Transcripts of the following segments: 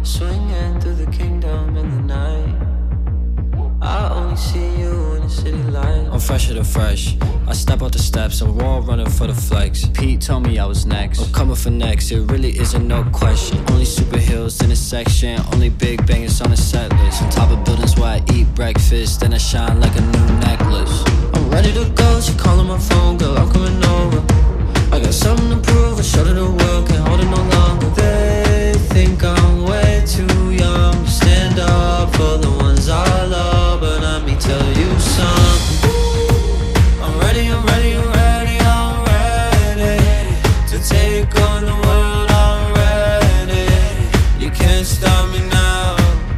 swinging through the kingdom in the night. I only see you in the city light. I'm fresher than fresh. I step out the steps, I'm raw running for the flex. Pete told me I was next. I'm coming for next, it really isn't no question. Only super heels in the section, only big bangers on the set list. On top of buildings where I eat breakfast, then I shine like a new necklace. I'm ready to go, she calling my phone, girl, I'm coming over. I got something to prove, I showed her the world, can't hold it no longer. They think I'm way too young to stand up for the ones I love, but let me tell you something. I'm ready, I'm ready, I'm ready, I'm ready to take on the world, I'm ready. You can't stop me now.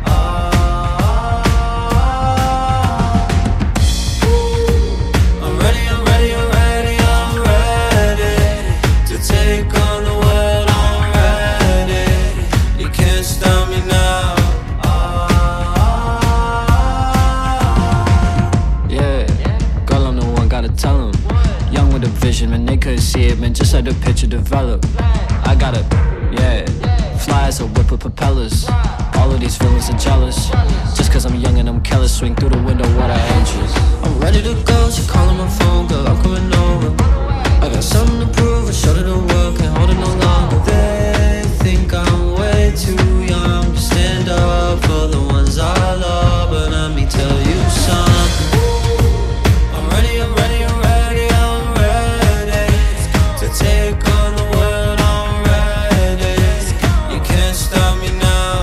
I'm ready, I'm ready, I'm ready, I'm ready to take on the world, I'm ready. You can't stop me now. Gotta tell them, young with a vision, man, they couldn't see it, man, just let the picture develop. I gotta, yeah, fly as a whip with propellers. All of these villains are jealous, just cause I'm young and I'm careless. Swing through the window, what I inches. I'm ready to go, she calling my phone, girl, I'm coming over. I got something to prove, I showed her the world, can't hold it no longer. They think I'm way too young to stand up for the ones I love, but let me tell you something. I'm ready, I'm ready, I'm ready to take on the world, I'm ready. You can't stop me now.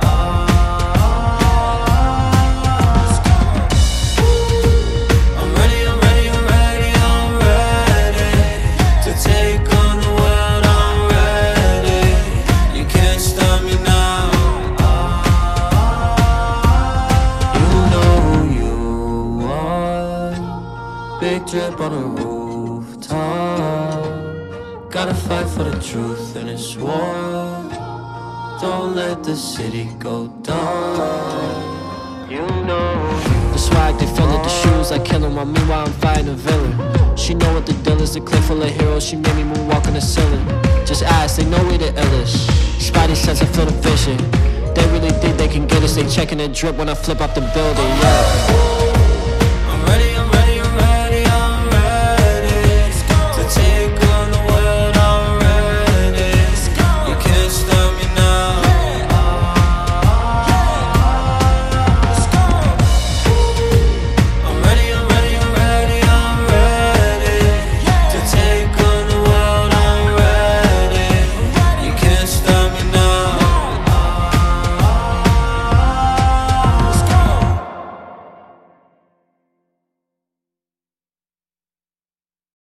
I'm ready, I'm ready, I'm ready, I'm ready to take on the world, I'm ready. You can't stop me now. You know who you are. Big drip on a rooftop. Gotta fight for the truth in this war. Don't let the city go down. You know the swag, they fill it, the shoes, I kill 'em. While meanwhile I'm fighting a villain. She know what the deal is, the clip full of heroes. She made me moonwalk on the ceiling. Just ask, they know we the illest. Spidey sense, I feel the vision. They really think they can get us. They checking the drip when I flip off the building, yeah.